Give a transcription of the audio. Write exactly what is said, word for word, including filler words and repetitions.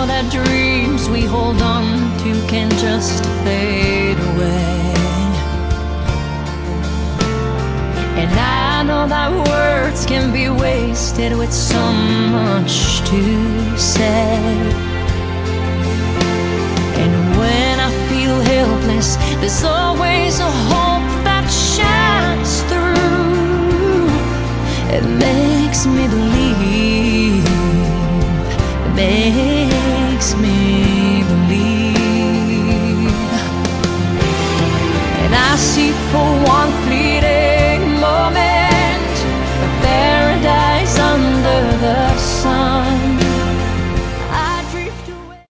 know that dreams we hold on to can just fade away. And I know that words can be wasted with so much to say. And when I feel helpless, there's always a hope that shines through. It makes me believe, it makes me believe. And I see for one fleeting moment a paradise under the sun.